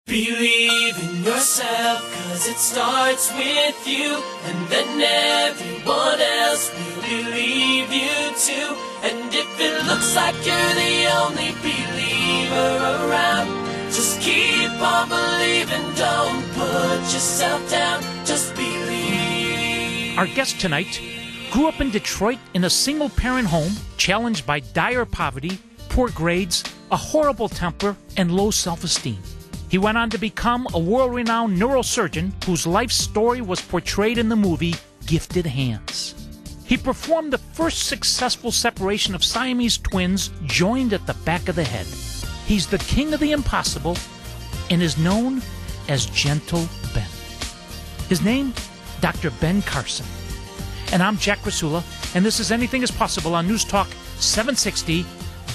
Believe in yourself, cause it starts with you, and then everyone else will believe you too. And if it looks like you're the only believer around, just keep on believing, don't put yourself down, just believe. Our guest tonight grew up in Detroit in a single-parent home, challenged by dire poverty, poor grades, a horrible temper, and low self-esteem. He went on to become a world-renowned neurosurgeon whose life story was portrayed in the movie Gifted Hands. He performed the first successful separation of Siamese twins joined at the back of the head. He's the king of the impossible and is known as Gentle Ben. His name, Dr. Ben Carson. And I'm Jack Rasula, and this is Anything is Possible on News Talk 760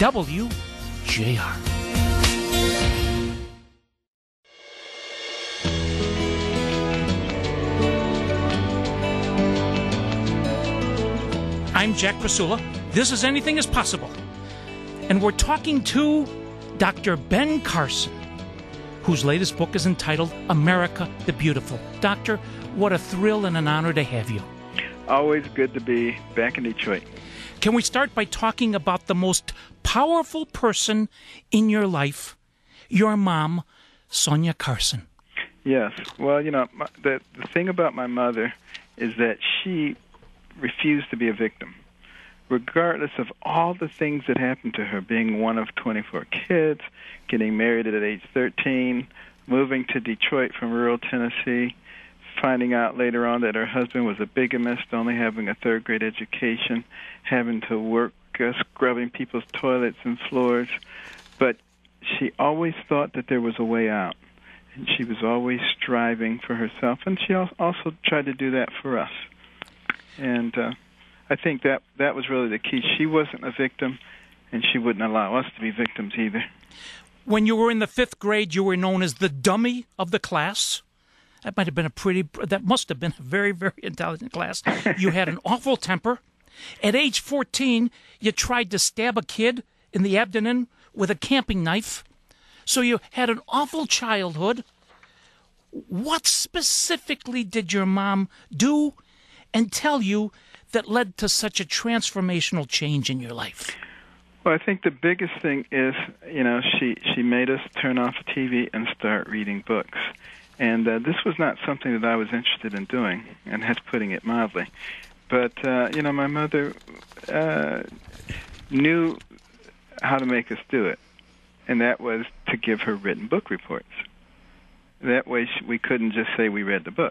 WJR. I'm Jack Rasula. This is Anything is Possible. And we're talking to Dr. Ben Carson, whose latest book is entitled America the Beautiful. Doctor, what a thrill and an honor to have you. Always good to be back in Detroit. Can we start by talking about the most powerful person in your life, your mom, Sonia Carson? Yes. Well, you know, the thing about my mother is that she refused to be a victim. Regardless of all the things that happened to her, being one of 24 kids, getting married at age 13, moving to Detroit from rural Tennessee, finding out later on that her husband was a bigamist, only having a third-grade education, having to work scrubbing people's toilets and floors. But she always thought that there was a way out, and she was always striving for herself, and she also tried to do that for us. And I think that was really the key. She wasn't a victim, and she wouldn't allow us to be victims either. When you were in the fifth grade, you were known as the dummy of the class. That must have been a very, very intelligent class. You had an awful temper. At age 14, you tried to stab a kid in the abdomen with a camping knife. So you had an awful childhood. What specifically did your mom do and tell you that led to such a transformational change in your life? Well, I think the biggest thing is, you know, she made us turn off the TV and start reading books. And this was not something that I was interested in doing, and that's putting it mildly. But, you know, my mother knew how to make us do it, and that was to give her written book reports. That way we couldn't just say we read the book.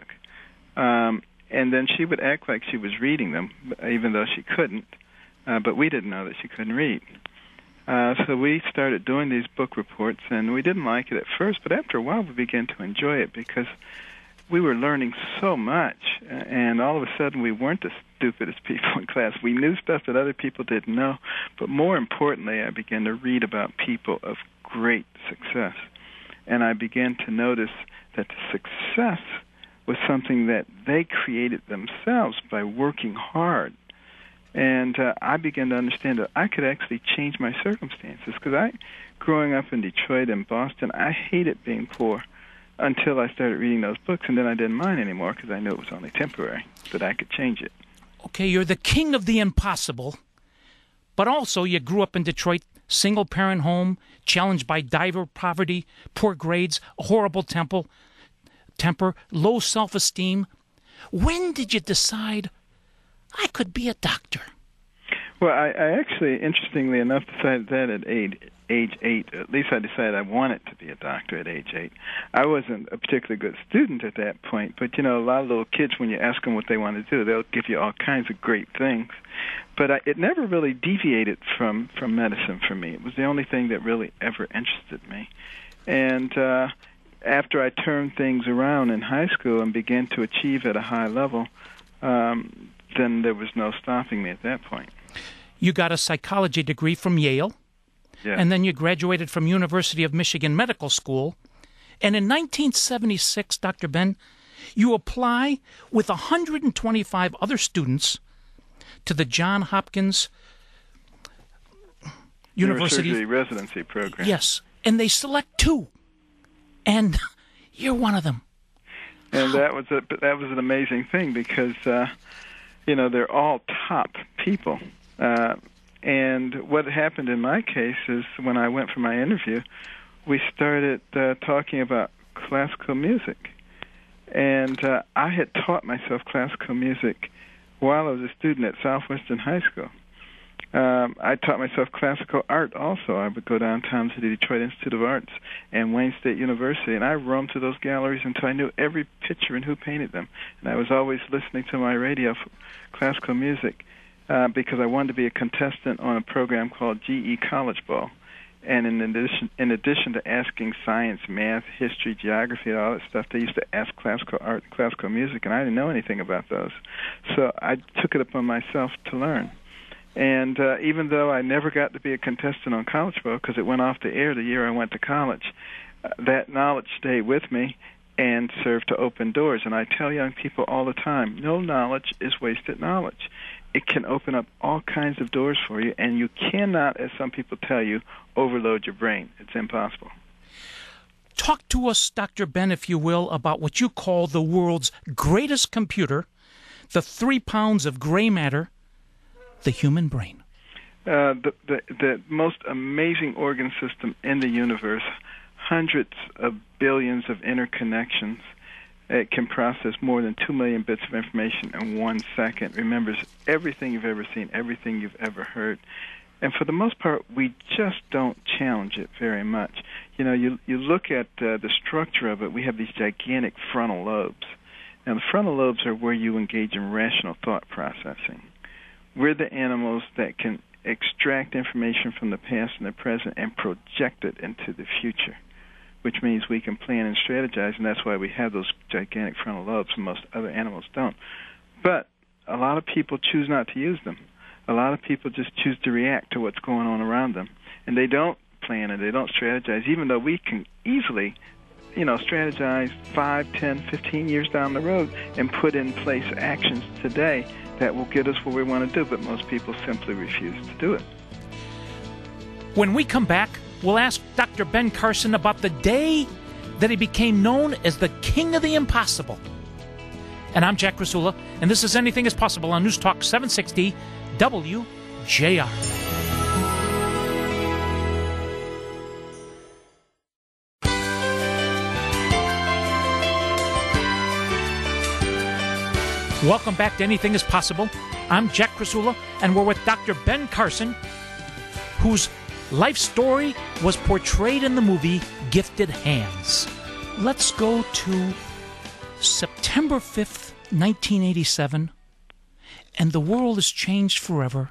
And then she would act like she was reading them, even though she couldn't. But we didn't know that she couldn't read. So we started doing these book reports, and we didn't like it at first, but after a while we began to enjoy it because we were learning so much, and all of a sudden we weren't the stupidest people in class. We knew stuff that other people didn't know, but more importantly, I began to read about people of great success. And I began to notice that the success was something that they created themselves by working hard. And I began to understand that I could actually change my circumstances, because growing up in Detroit and Boston, I hated being poor until I started reading those books, and then I didn't mind anymore because I knew it was only temporary, that I could change it. Okay, you're the king of the impossible, but also you grew up in Detroit, single-parent home, challenged by dire poverty, poor grades, a horrible temper, low self-esteem. When did you decide I could be a doctor? Well, I actually, interestingly enough, decided that at age 8. At least I decided I wanted to be a doctor at age 8. I wasn't a particularly good student at that point, but, you know, a lot of little kids, when you ask them what they want to do, they'll give you all kinds of great things. But it never really deviated from medicine for me. It was the only thing that really ever interested me. And after I turned things around in high school and began to achieve at a high level, then there was no stopping me at that point. You got a psychology degree from Yale, yeah. And then you graduated from University of Michigan Medical School. And in 1976, Dr. Ben, you apply with 125 other students to the Johns Hopkins University Neurosurgery residency program. Yes, and they select 2. And you're one of them. And that was an amazing thing because, they're all top people. And what happened in my case is when I went for my interview, we started talking about classical music. And I had taught myself classical music while I was a student at Southwestern High School. I taught myself classical art also. I would go downtown to the Detroit Institute of Arts and Wayne State University, and I roamed through those galleries until I knew every picture and who painted them. And I was always listening to my radio for classical music because I wanted to be a contestant on a program called GE College Ball. And in addition to asking science, math, history, geography, and all that stuff, they used to ask classical art and classical music, and I didn't know anything about those. So I took it upon myself to learn. And even though I never got to be a contestant on College Ball because it went off the air the year I went to college, that knowledge stayed with me and served to open doors. And I tell young people all the time, no knowledge is wasted knowledge. It can open up all kinds of doors for you, and you cannot, as some people tell you, overload your brain. It's impossible. Talk to us, Dr. Ben, if you will, about what you call the world's greatest computer, the 3 pounds of gray matter, the human brain. The most amazing organ system in the universe, hundreds of billions of interconnections. It can process more than 2 million bits of information in 1 second, remembers everything you've ever seen, everything you've ever heard. And for the most part, we just don't challenge it very much. You look at the structure of it, we have these gigantic frontal lobes. Now, the frontal lobes are where you engage in rational thought processing. We're the animals that can extract information from the past and the present and project it into the future, which means we can plan and strategize, and that's why we have those gigantic frontal lobes, and most other animals don't. But a lot of people choose not to use them. A lot of people just choose to react to what's going on around them, and they don't plan and they don't strategize, even though we can easily, strategize 5, 10, 15 years down the road and put in place actions today that will get us where we want to do, but most people simply refuse to do it. When we come back, we'll ask Dr. Ben Carson about the day that he became known as the King of the Impossible. And I'm Jack Krasula, and this is Anything is Possible on News Talk 760 WJR. Welcome back to Anything is Possible. I'm Jack Krasula, and we're with Dr. Ben Carson, whose life story was portrayed in the movie Gifted Hands. Let's go to September 5th, 1987, and the world has changed forever.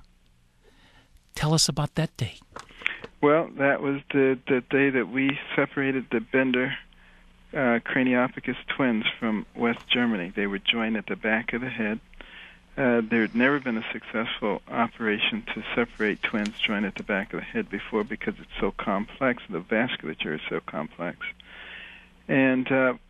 Tell us about that day. Well, that was the day that we separated the Bender Craniopithecus twins from West Germany. They were joined at the back of the head. There had never been a successful operation to separate twins joined at the back of the head before because it's so complex. The vasculature is so complex. And,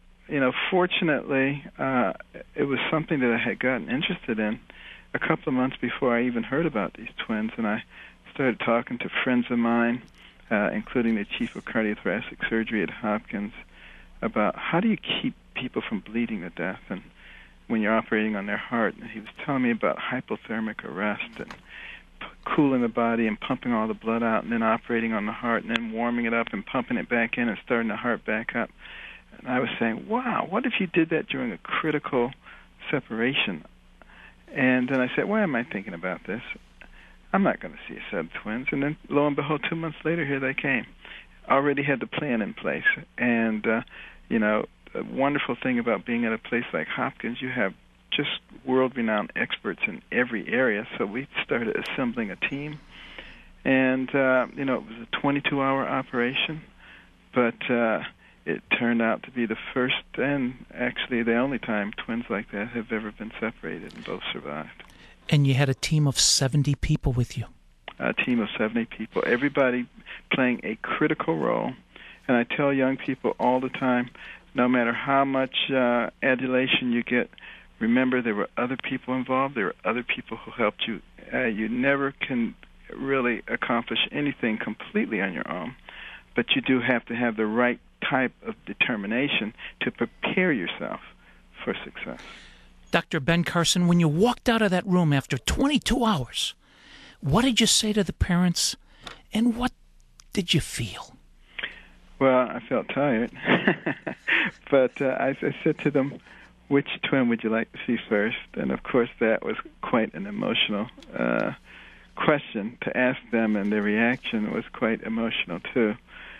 fortunately, it was something that I had gotten interested in a couple of months before I even heard about these twins. And I started talking to friends of mine, including the chief of cardiothoracic surgery at Hopkins, about how do you keep people from bleeding to death and when you're operating on their heart. And he was telling me about hypothermic arrest and cooling the body and pumping all the blood out and then operating on the heart and then warming it up and pumping it back in and starting the heart back up. And I was saying, wow, what if you did that during a critical separation? And then I said, why am I thinking about this? I'm not going to see a set of twins. And then, lo and behold, 2 months later, here they came. Already had the plan in place. And, the wonderful thing about being at a place like Hopkins, you have just world-renowned experts in every area. So we started assembling a team. And, it was a 22-hour operation. But it turned out to be the first and actually the only time twins like that have ever been separated, and both survived. And you had a team of 70 people with you. A team of 70 people, everybody playing a critical role. And I tell young people all the time, no matter how much adulation you get, remember there were other people involved, there were other people who helped you. You never can really accomplish anything completely on your own, but you do have to have the right type of determination to prepare yourself for success. Dr. Ben Carson, when you walked out of that room after 22 hours, what did you say to the parents, and what did you feel? Well, I felt tired, but I said to them, which twin would you like to see first? And, of course, that was quite an emotional question to ask them, and their reaction was quite emotional, too.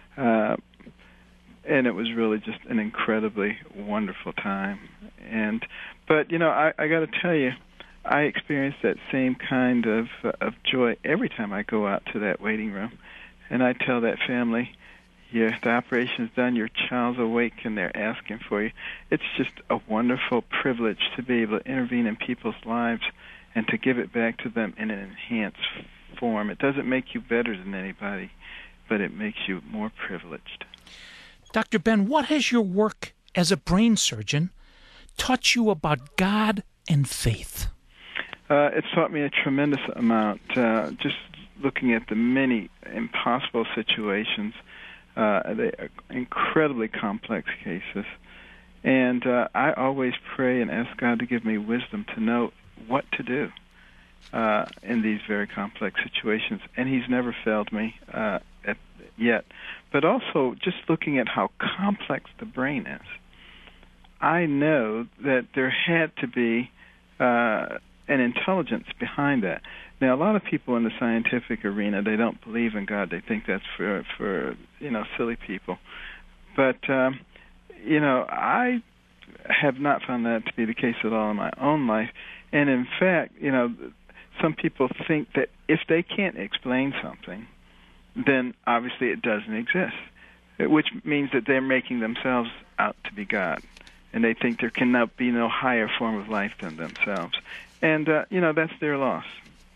And it was really just an incredibly wonderful time. But I got to tell you, I experience that same kind of joy every time I go out to that waiting room. And I tell that family, the operation's done, your child's awake, and they're asking for you. It's just a wonderful privilege to be able to intervene in people's lives and to give it back to them in an enhanced form. It doesn't make you better than anybody, but it makes you more privileged. Dr. Ben, what has your work as a brain surgeon taught you about God and faith? It's taught me a tremendous amount, just looking at the many impossible situations. They are incredibly complex cases. And I always pray and ask God to give me wisdom to know what to do in these very complex situations. And He's never failed me yet. But also, just looking at how complex the brain is, I know that there had to be an intelligence behind that. Now, a lot of people in the scientific arena, they don't believe in God. They think that's for silly people. But, I have not found that to be the case at all in my own life. And, in fact, some people think that if they can't explain something, then obviously it doesn't exist, which means that they're making themselves out to be God. And they think there cannot be no higher form of life than themselves. And, that's their loss.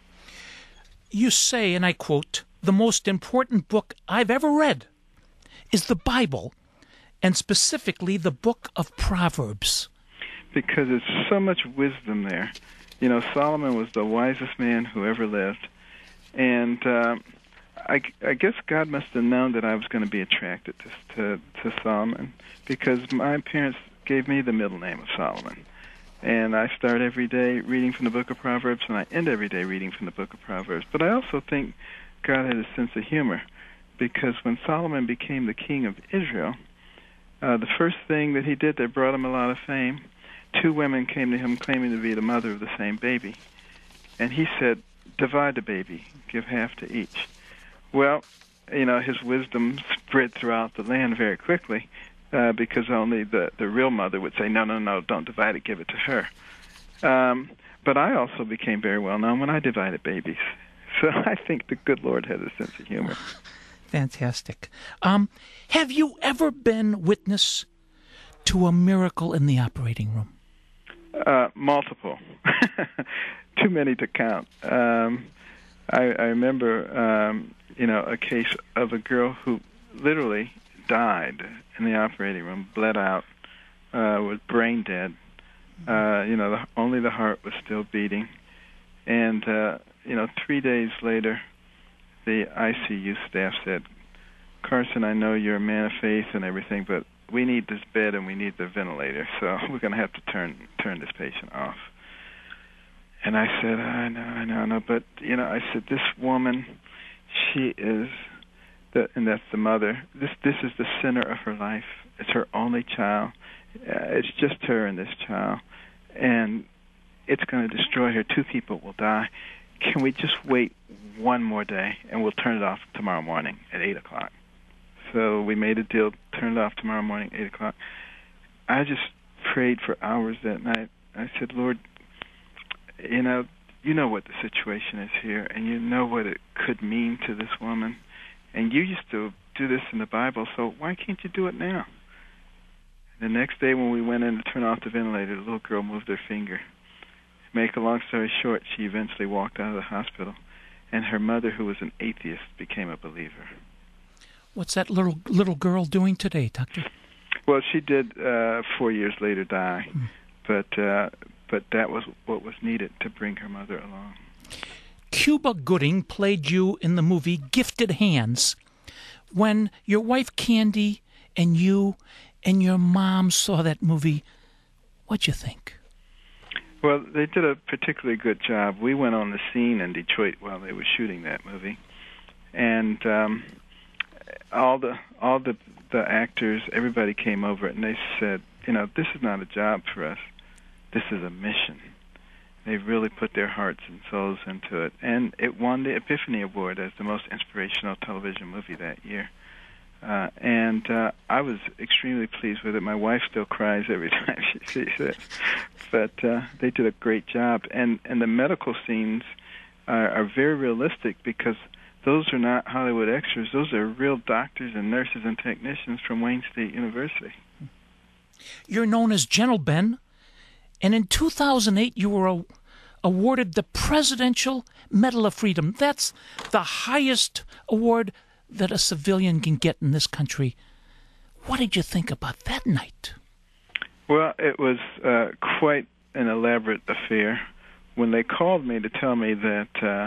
You say, and I quote, "The most important book I've ever read is the Bible, and specifically the book of Proverbs." Because there's so much wisdom there. Solomon was the wisest man who ever lived. And I guess God must have known that I was going to be attracted to Solomon, because my parents gave me the middle name of Solomon. And I start every day reading from the book of Proverbs, and I end every day reading from the book of Proverbs. But I also think God had a sense of humor, because when Solomon became the king of Israel, the first thing that he did that brought him a lot of fame, 2 women came to him claiming to be the mother of the same baby. And he said, "Divide the baby, give half to each." Well, his wisdom spread throughout the land very quickly, because only the real mother would say, no, don't divide it, give it to her. But I also became very well known when I divided babies. So I think the good Lord has a sense of humor. Fantastic. Have you ever been witness to a miracle in the operating room? Multiple. Too many to count. I remember, a case of a girl who literally died in the operating room, bled out, was brain dead. Only the heart was still beating. And, 3 days later, the ICU staff said, "Carson, I know you're a man of faith and everything, but we need this bed and we need the ventilator, so we're going to have to turn this patient off." And I said, I know, but, I said, this woman, she is, and that's the mother, this is the center of her life. It's her only child. It's just her and this child. And it's going to destroy her. 2 people will die. Can we just wait one more day, and we'll turn it off tomorrow morning at 8 o'clock? So we made a deal, turned it off tomorrow morning at 8 o'clock. I just prayed for hours that night. I said, "Lord, you know what the situation is here, and you know what it could mean to this woman. And you used to do this in the Bible, so why can't you do it now?" The next day when we went in to turn off the ventilator, the little girl moved her finger. Make a long story short, she eventually walked out of the hospital, and her mother, who was an atheist, became a believer. What's that little girl doing today, Doctor? Well, she did 4 years later die, but that was what was needed to bring her mother along. Cuba Gooding played you in the movie Gifted Hands when your wife Candy and you and your mom saw that movie, what'd you think? Well, they did a particularly good job. We went on the scene in Detroit while they were shooting that movie, and all the actors, everybody came over and they said, this is not a job for us. This is a mission. They really put their hearts and souls into it, and it won the Epiphany Award as the most inspirational television movie that year. And I was extremely pleased with it. My wife still cries every time she sees it. But they did a great job. And the medical scenes are very realistic because those are not Hollywood extras. Those are real doctors and nurses and technicians from Wayne State University. You're known as Gentle Ben, and in 2008 you were awarded the Presidential Medal of Freedom. That's the highest award that a civilian can get in this country. What did you think about that night? Well, it was quite an elaborate affair. When they called me to tell me that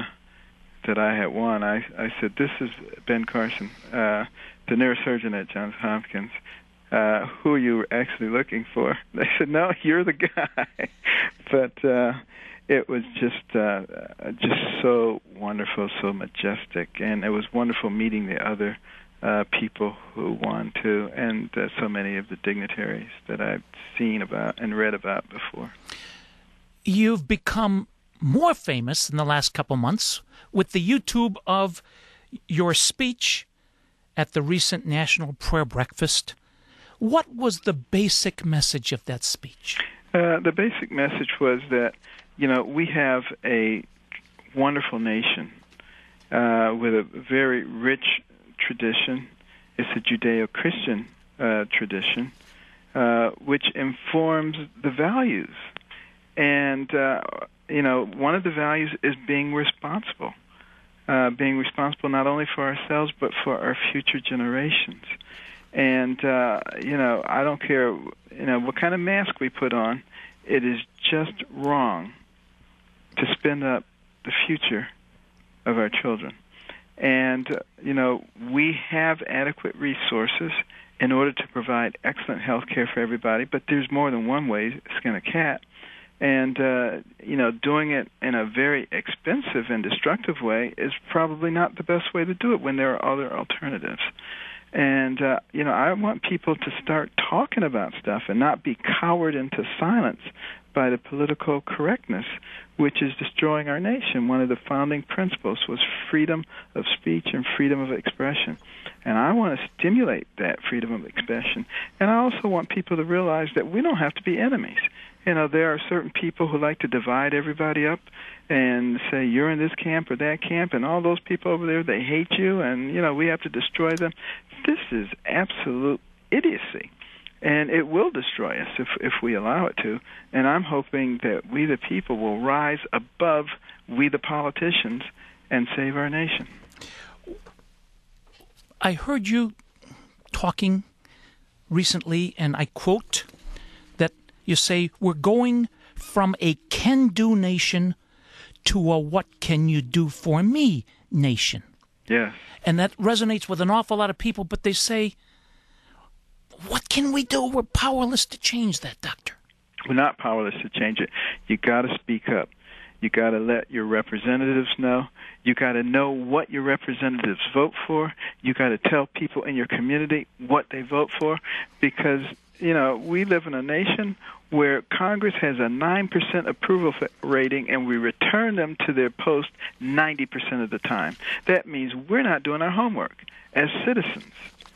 I had won, I said, "This is Ben Carson, the neurosurgeon at Johns Hopkins. Who are you actually looking for?" They said, "No, you're the guy." But it was just so wonderful, so majestic, and it was wonderful meeting the other people who won too, and so many of the dignitaries that I've seen about and read about before. You've become more famous in the last couple months with the YouTube of your speech at the recent National Prayer Breakfast. What was the basic message of that speech? The basic message was that, we have a wonderful nation with a very rich tradition. It's a Judeo-Christian tradition, which informs the values. And, one of the values is being responsible not only for ourselves but for our future generations. And, I don't care, what kind of mask we put on, it is just wrong to spin up the future of our children. And, we have adequate resources in order to provide excellent health care for everybody, but there's more than one way to skin a cat. And, doing it in a very expensive and destructive way is probably not the best way to do it when there are other alternatives. And, I want people to start talking about stuff and not be cowered into silence by the political correctness, which is destroying our nation. One of the founding principles was freedom of speech and freedom of expression. And I want to stimulate that freedom of expression. And I also want people to realize that we don't have to be enemies. There are certain people who like to divide everybody up and say, you're in this camp or that camp, and all those people over there, they hate you, and, we have to destroy them. This is absolute idiocy, and it will destroy us if we allow it to. And I'm hoping that we, the people, will rise above we, the politicians, and save our nation. I heard you talking recently, and I quote, that you say, we're going from a can-do nation to a what-can-you-do-for-me nation. Yes. And that resonates with an awful lot of people, but they say, what can we do? We're powerless to change that, Doctor. We're not powerless to change it. You got to speak up. You got to let your representatives know. You got to know what your representatives vote for. You got to tell people in your community what they vote for, because, we live in a nation where Congress has a 9% approval rating, and we return them to their post 90% of the time. That means we're not doing our homework as citizens.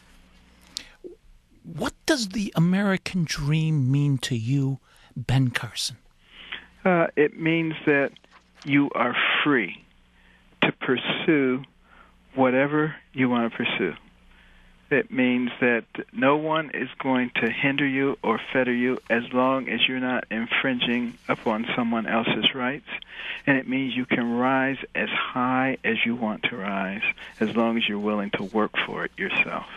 What does the American dream mean to you, Ben Carson? It means that you are free to pursue whatever you want to pursue. It means that no one is going to hinder you or fetter you as long as you're not infringing upon someone else's rights. And it means you can rise as high as you want to rise as long as you're willing to work for it yourself.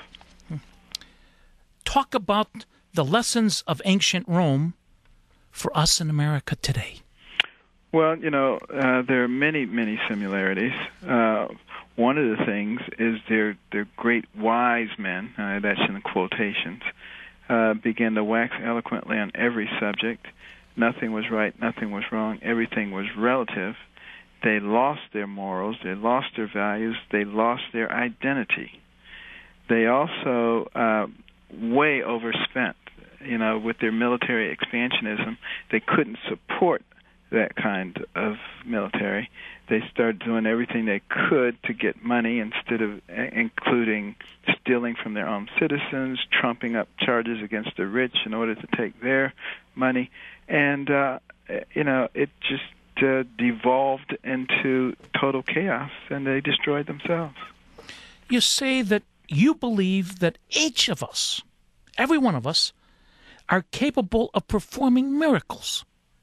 Talk about the lessons of ancient Rome for us in America today. Well, there are many, many similarities. one of the things is their great wise men, that's in the quotations, began to wax eloquently on every subject. Nothing was right, nothing was wrong, everything was relative. They lost their morals, they lost their values, they lost their identity. They also way overspent. With their military expansionism, they couldn't support that kind of military. They started doing everything they could to get money, instead of including stealing from their own citizens, trumping up charges against the rich in order to take their money. And, it just devolved into total chaos, and they destroyed themselves. You say that you believe that each of us, every one of us, are capable of performing miracles.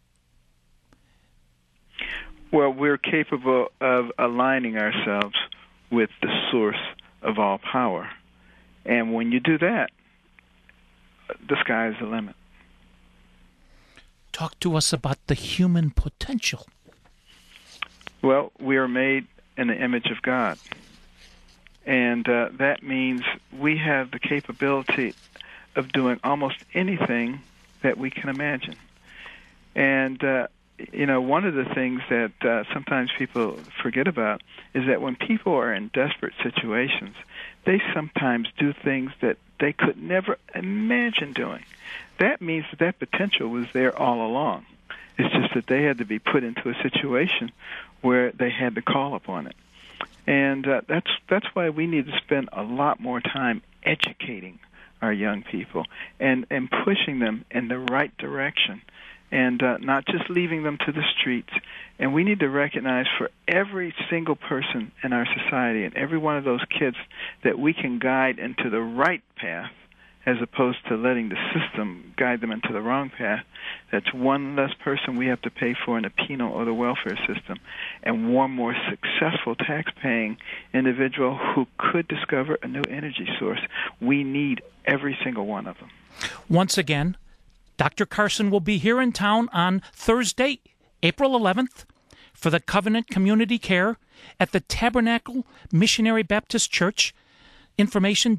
Well, we're capable of aligning ourselves with the source of all power. And when you do that, the sky is the limit. Talk to us about the human potential. Well, we are made in the image of God. And that means we have the capability of doing almost anything that we can imagine. And, one of the things that sometimes people forget about is that when people are in desperate situations, they sometimes do things that they could never imagine doing. That means that potential was there all along. It's just that they had to be put into a situation where they had to call upon it. And that's why we need to spend a lot more time educating our young people and pushing them in the right direction, and not just leaving them to the streets. And we need to recognize for every single person in our society and every one of those kids that we can guide into the right path, as opposed to letting the system guide them into the wrong path. That's one less person we have to pay for in the penal or the welfare system, and one more successful tax-paying individual who could discover a new energy source. We need every single one of them. Once again, Dr. Carson will be here in town on Thursday, April 11th, for the Covenant Community Care at the Tabernacle Missionary Baptist Church. Information,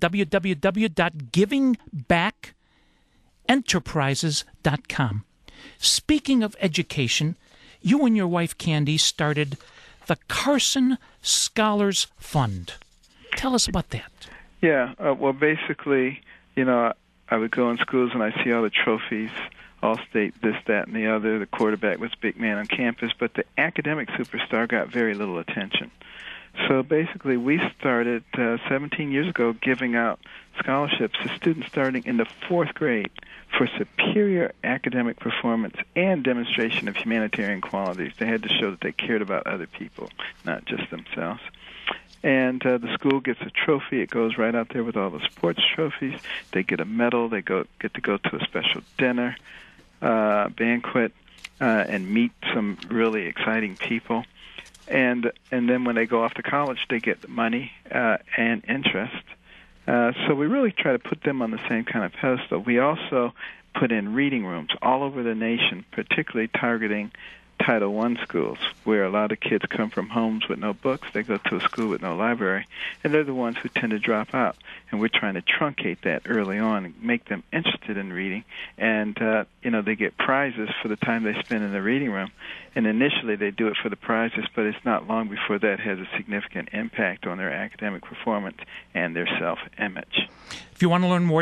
www.givingbackenterprises.com. Speaking of education, you and your wife Candy started the Carson Scholars Fund. Tell us about that. Yeah, well, basically, I would go in schools and I see all the trophies, All-State, this, that, and the other. The quarterback was big man on campus, but the academic superstar got very little attention. So basically, we started 17 years ago giving out scholarships to students starting in the 4th grade for superior academic performance and demonstration of humanitarian qualities. They had to show that they cared about other people, not just themselves. And the school gets a trophy. It goes right out there with all the sports trophies. They get a medal. They get to go to a special dinner, banquet, and meet some really exciting people. And then when they go off to college, they get money and interest. So we really try to put them on the same kind of pedestal. We also put in reading rooms all over the nation, particularly targeting Title I schools, where a lot of kids come from homes with no books. They go to a school with no library, and they're the ones who tend to drop out. And we're trying to truncate that early on and make them interested in reading. And, they get prizes for the time they spend in the reading room. And initially they do it for the prizes, but it's not long before that has a significant impact on their academic performance and their self-image. If you want to learn more,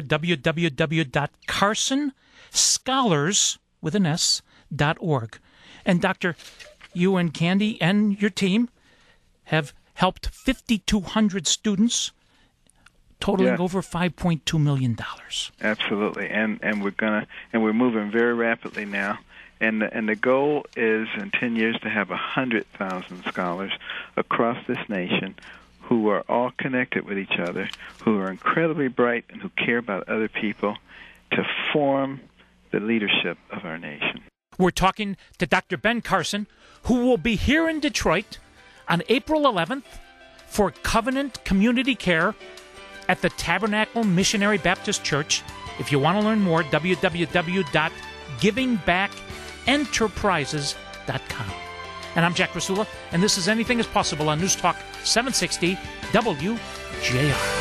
www.carsonscholars.org. And Doctor, you and Candy and your team have helped 5,200 students, totaling over $5.2 million. Absolutely, and we're moving very rapidly now. And the goal is in 10 years to have 100,000 scholars across this nation who are all connected with each other, who are incredibly bright and who care about other people, to form the leadership of our nation. We're talking to Dr. Ben Carson, who will be here in Detroit on April 11th for Covenant Community Care at the Tabernacle Missionary Baptist Church. If you want to learn more, www.givingbackenterprises.com. And I'm Jack Rasula, and this is Anything is Possible on News Talk 760 WJR.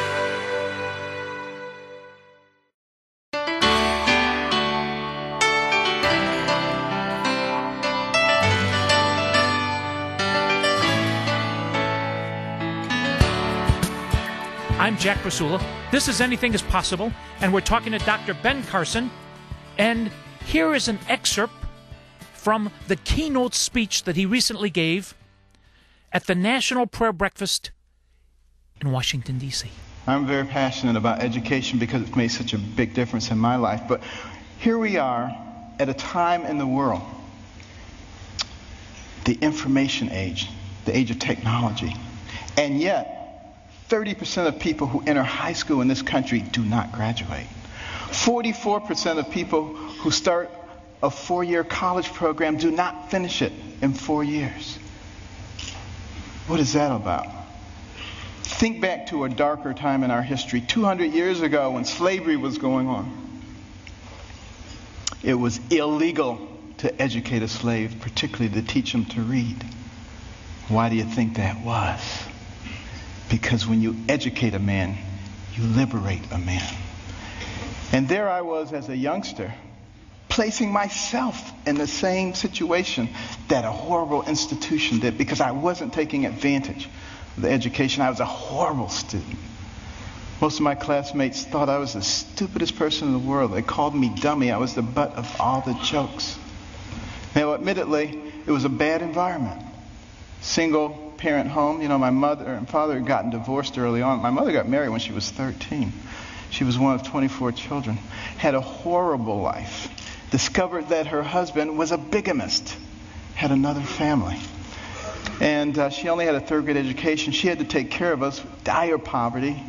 I'm Jack Rasula. This is Anything is Possible, and we're talking to Dr. Ben Carson. And here is an excerpt from the keynote speech that he recently gave at the National Prayer Breakfast in Washington, D.C. I'm very passionate about education because it's made such a big difference in my life. But here we are at a time in the world, the information age, the age of technology, and yet 30% of people who enter high school in this country do not graduate. 44% of people who start a 4-year college program do not finish it in 4 years. What is that about? Think back to a darker time in our history. 200 years ago when slavery was going on, it was illegal to educate a slave, particularly to teach him to read. Why do you think that was? Because when you educate a man, you liberate a man. And there I was as a youngster, placing myself in the same situation that a horrible institution did, because I wasn't taking advantage of the education. I was a horrible student. Most of my classmates thought I was the stupidest person in the world. They called me dummy. I was the butt of all the jokes. Now, admittedly, it was a bad environment. Single parent home. You know, my mother and father had gotten divorced early on. My mother got married when she was 13. She was one of 24 children. Had a horrible life. Discovered that her husband was a bigamist. Had another family. And she only had a 3rd grade education. She had to take care of us. Dire poverty.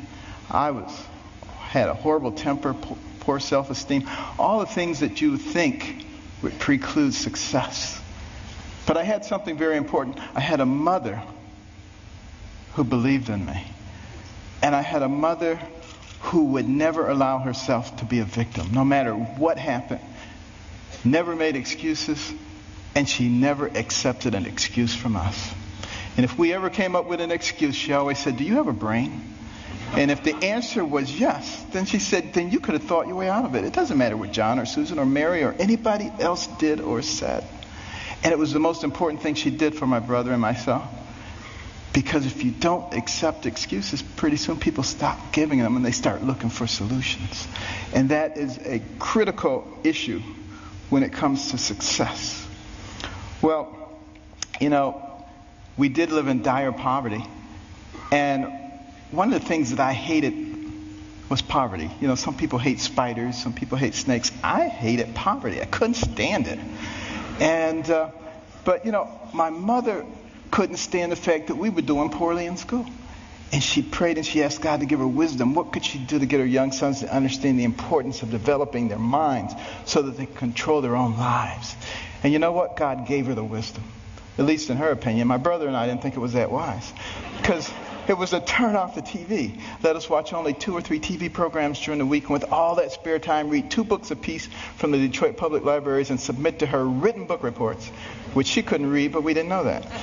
Had a horrible temper, poor self-esteem. All the things that you think would preclude success. But I had something very important. I had a mother who believed in me. And I had a mother who would never allow herself to be a victim, no matter what happened. Never made excuses, and she never accepted an excuse from us. And if we ever came up with an excuse, she always said, "Do you have a brain?" And if the answer was yes, then she said, "Then you could have thought your way out of it. It doesn't matter what John or Susan or Mary or anybody else did or said." And it was the most important thing she did for my brother and myself. Because if you don't accept excuses, pretty soon people stop giving them and they start looking for solutions. And that is a critical issue when it comes to success. Well, you know, we did live in dire poverty. And one of the things that I hated was poverty. You know, some people hate spiders, some people hate snakes. I hated poverty. I couldn't stand it. And, but, you know, my mother couldn't stand the fact that we were doing poorly in school. And she prayed and she asked God to give her wisdom. What could she do to get her young sons to understand the importance of developing their minds so that they can control their own lives? And you know what? God gave her the wisdom. At least in her opinion. My brother and I didn't think it was that wise. Because it was to turn off the TV. Let us watch only 2 or 3 TV programs during the week. And with all that spare time, read 2 books apiece from the Detroit Public Libraries and submit to her written book reports, which she couldn't read, but we didn't know that.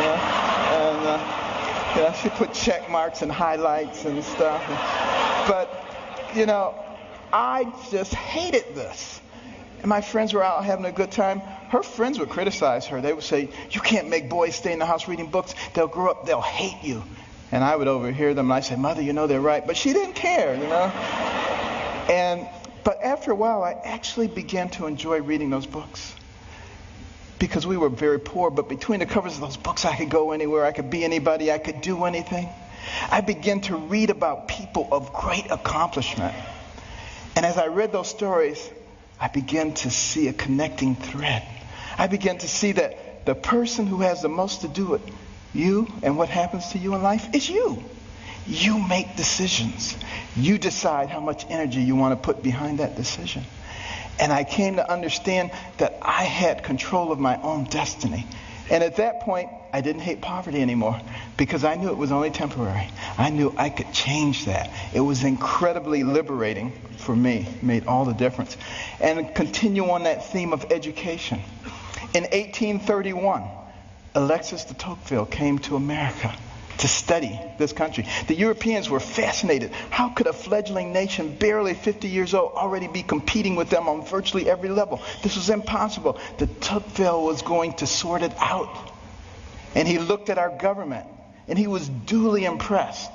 And she put check marks and highlights and stuff. But, you know, I just hated this. And my friends were out having a good time. Her friends would criticize her. They would say, "You can't make boys stay in the house reading books. They'll grow up, they'll hate you." And I would overhear them, and I'd say, "Mother, you know they're right." But she didn't care, you know. But after a while, I actually began to enjoy reading those books. Because we were very poor, but between the covers of those books, I could go anywhere, I could be anybody, I could do anything. I began to read about people of great accomplishment. And as I read those stories, I began to see a connecting thread. I began to see that the person who has the most to do with you and what happens to you in life is you. You make decisions. You decide how much energy you want to put behind that decision. And I came to understand that I had control of my own destiny. And at that point, I didn't hate poverty anymore because I knew it was only temporary. I knew I could change that. It was incredibly liberating for me. It made all the difference. And continue on that theme of education. In 1831, Alexis de Tocqueville came to America to study this country. The Europeans were fascinated. How could a fledgling nation, barely 50 years old, already be competing with them on virtually every level? This was impossible. De Tocqueville was going to sort it out. And he looked at our government, and he was duly impressed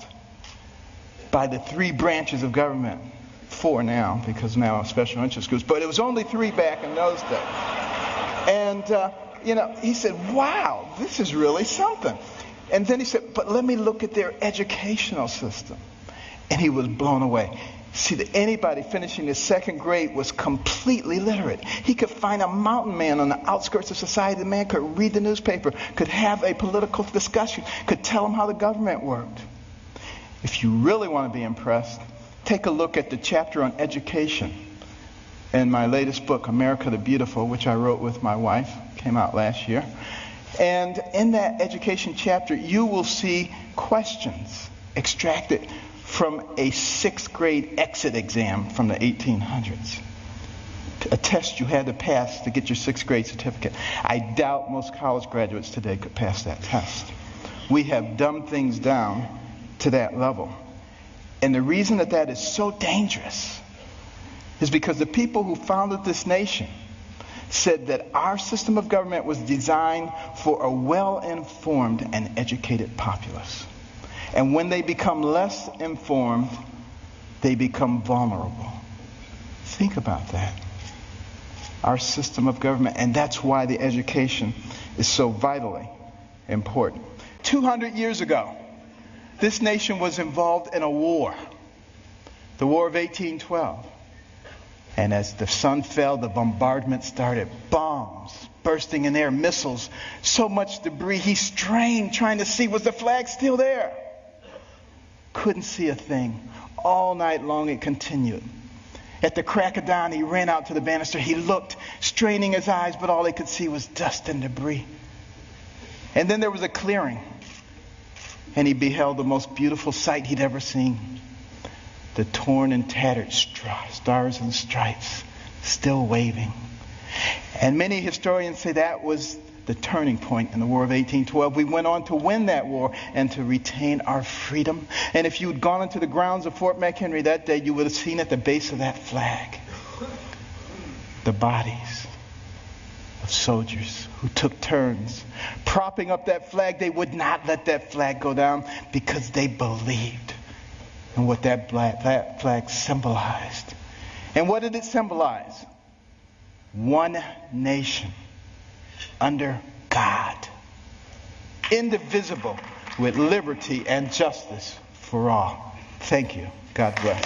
by the 3 branches of government. 4 now, because now special interest groups. But it was only 3 back in those days. And, he said, wow, this is really something. And then he said, but let me look at their educational system. And he was blown away. See, that anybody finishing the 2nd grade was completely literate. He could find a mountain man on the outskirts of society. The man could read the newspaper, could have a political discussion, could tell him how the government worked. If you really want to be impressed, take a look at the chapter on education in my latest book, America the Beautiful, which I wrote with my wife. Came out last year. And in that education chapter, you will see questions extracted from a 6th grade exit exam from the 1800s. A test you had to pass to get your 6th grade certificate. I doubt most college graduates today could pass that test. We have dumbed things down to that level. And the reason that is so dangerous is because the people who founded this nation said that our system of government was designed for a well-informed and educated populace. And when they become less informed, they become vulnerable. Think about that. Our system of government, and that's why the education is so vitally important. 200 years ago, this nation was involved in a war, the War of 1812. And as the sun fell, the bombardment started. Bombs bursting in air, missiles, so much debris. He strained trying to see, was the flag still there? Couldn't see a thing. All night long it continued. At the crack of dawn, he ran out to the banister. He looked, straining his eyes, but all he could see was dust and debris. And then there was a clearing. And he beheld the most beautiful sight he'd ever seen. The torn and tattered stars and stripes still waving. And many historians say that was the turning point in the War of 1812. We went on to win that war and to retain our freedom. And if you'd gone into the grounds of Fort McHenry that day, you would have seen at the base of that flag the bodies of soldiers who took turns propping up that flag. They would not let that flag go down because they believed in what that flag symbolized. And what did it symbolize? One nation under God, indivisible, with liberty and justice for all. Thank you. God bless.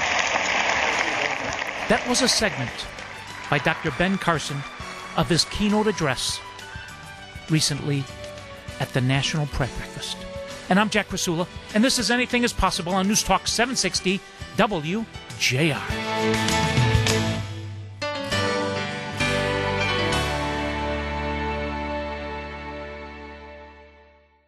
That was a segment by Dr. Ben Carson of his keynote address recently at the National Prayer Breakfast. And I'm Jack Krasula, and this is Anything is Possible on News Talk 760 WJR.